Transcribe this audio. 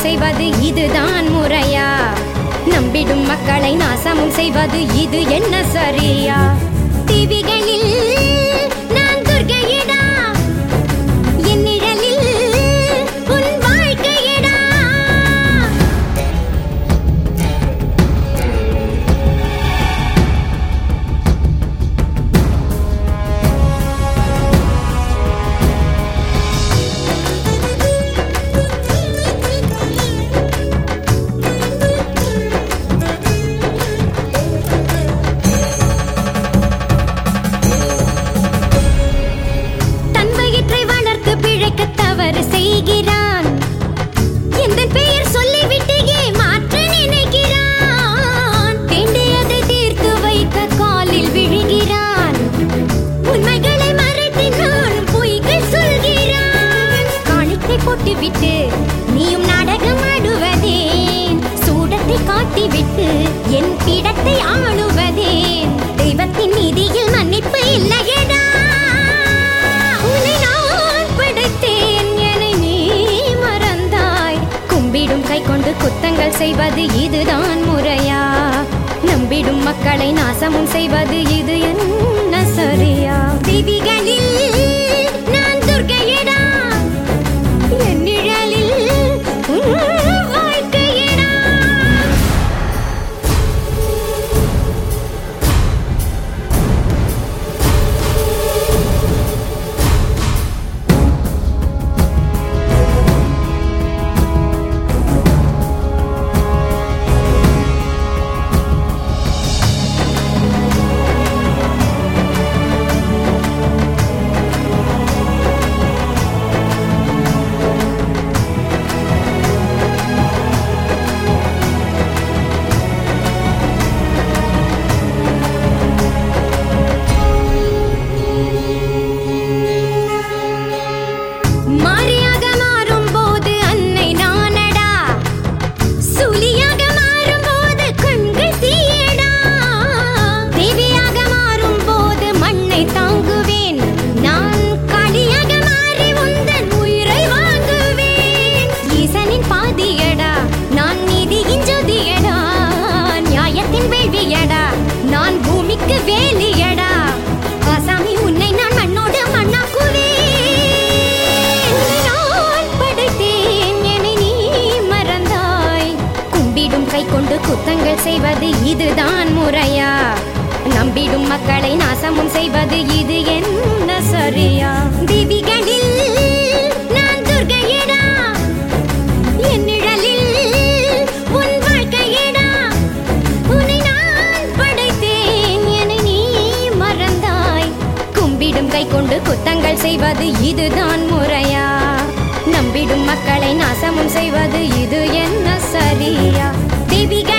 செய்வது இதுதான் முறையா? நம்பிடும் மக்களை நாசமும் செய்வது இது என்ன சரியா? டிவிகளில் நான் துர்க்கையிடா, என் நிழலில் உன் வாழ்க்கையிடா. தவறு செய்கிறான், எந்த பெயர் சொல்லிவிட்டு ஏமாற்ற நினைக்கிறான். வேண்டியதை தீர்த்து வைக்க காலில் விழுகிறான், உண்மைகளை மறைத்து நான் பொய்கள் சொல்கிறான். காணிக்கை போட்டுவிட்டு நீயும் நாடகம் ஆடுவதேன்? சூடத்தை காட்டிவிட்டு என் பீடத்தை ஆளுவதேன்? தெய்வத்தின் நீதியில் மன்னிப்பு இல்லையடா. கை கொண்டு குத்தங்கள் செய்வது இதுதான் முறையா? நம்பிடும் மக்களை நாசமும் செய்வது இது என்ன சரியா? தேவிகளில் நான் துர்க்கையிடா, என் நிழலில் வாழ்க்கையிடா. நான் பூமிக்கு வேலியடா, ஆசாமி உன்னை நான் மண்ணோடு மண்ணாக்குவேன். நான் படைத்தேன், என்னை நீ மறந்தாய். கும்பிடும் கை கொண்டு குத்தங்கள் செய்வது இதுதான் முறையா? நம்பிடும் மக்களை நாசமும் செய்வது இது என்ன சரியா? தேவிகளில் நான் துர்க்கையிடா, என் நிழலில் உன் வாழ்க்கையிடா. உன்னை நான் படைத்தேன், என்னை நீ மறந்தாய். கும்பிடும் கை கொண்டு குத்தங்கள் செய்வது இதுதான் முறையா? நம்பிடும் மக்களை நாசமும் செய்வது இது என்ன சரியா? தேவிகள்